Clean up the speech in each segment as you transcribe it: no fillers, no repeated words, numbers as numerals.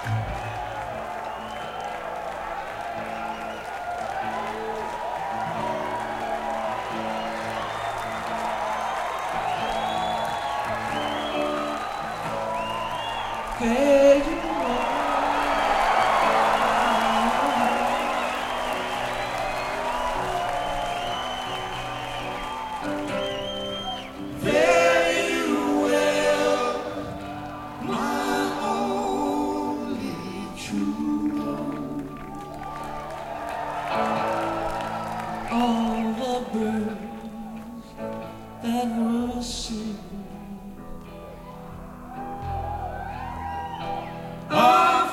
All the birds that were singing are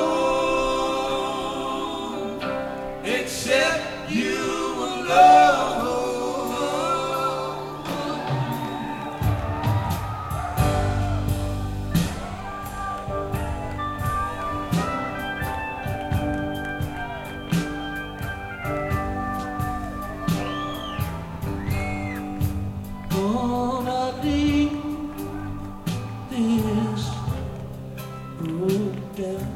flown, except you alone. Gonna leave this broke down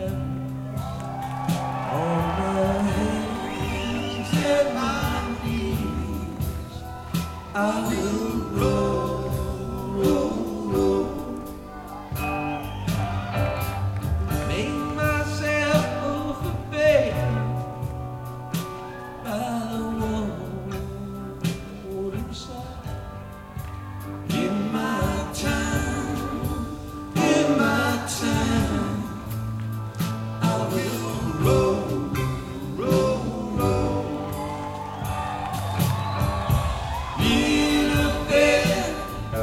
on my hands and my knees. I will roll, roll, roll, make myself over bed by the wall inside. In my time, I will roll, roll, roll. Need a bed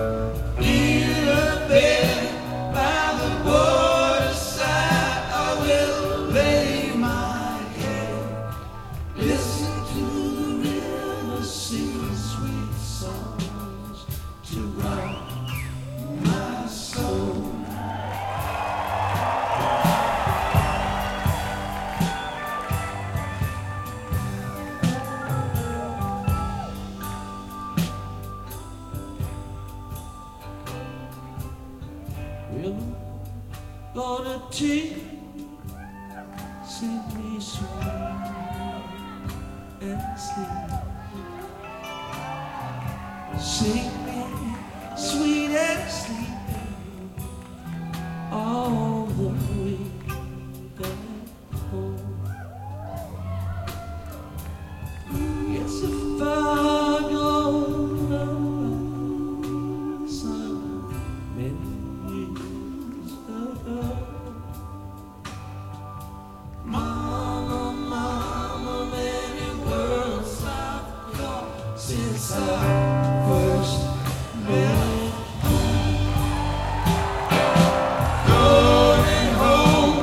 by the waterside. I will lay my head, listen to the river sing sweet songs to rock my soul. We're gonna take me sweet and sleep. Sing me sweet and sleepy all the way back home. Yes, if I go some many years ago, Mama, many worlds I've gone since I first met. Going home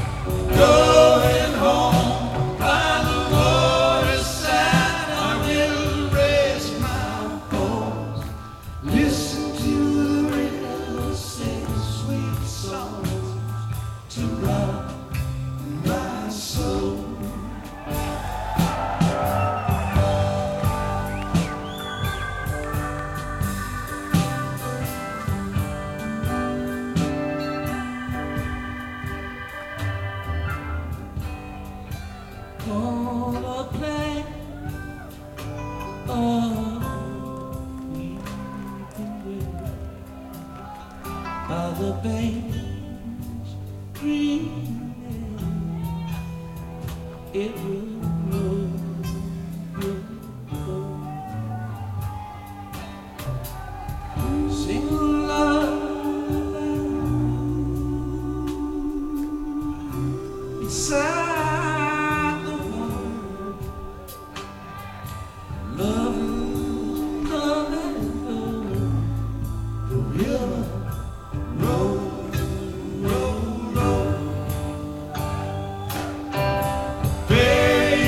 by the waterside. I will rest my bones, listen to the river sing sweet songs to rock my soul. Gonna play weeping willow by the banks green. It will grow, grow, grow. Sing a lullaby beside the water. Love come and go. The river roll, roll, roll. Baby,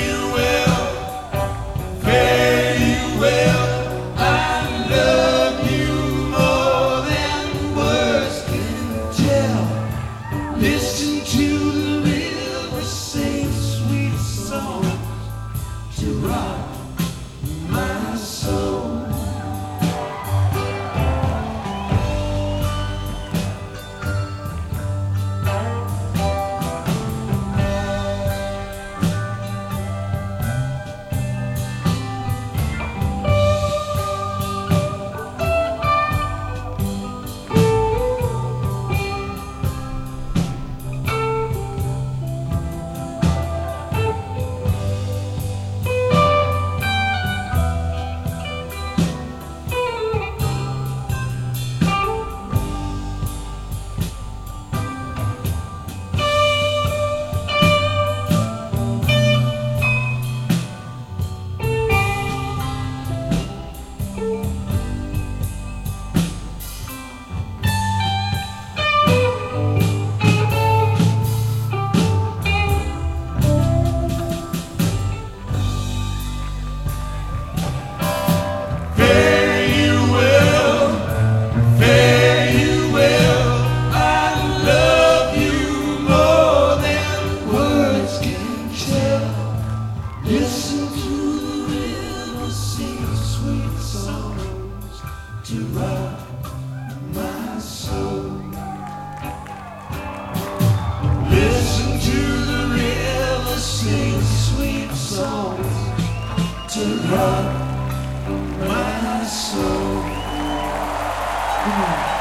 rock my soul. Come on.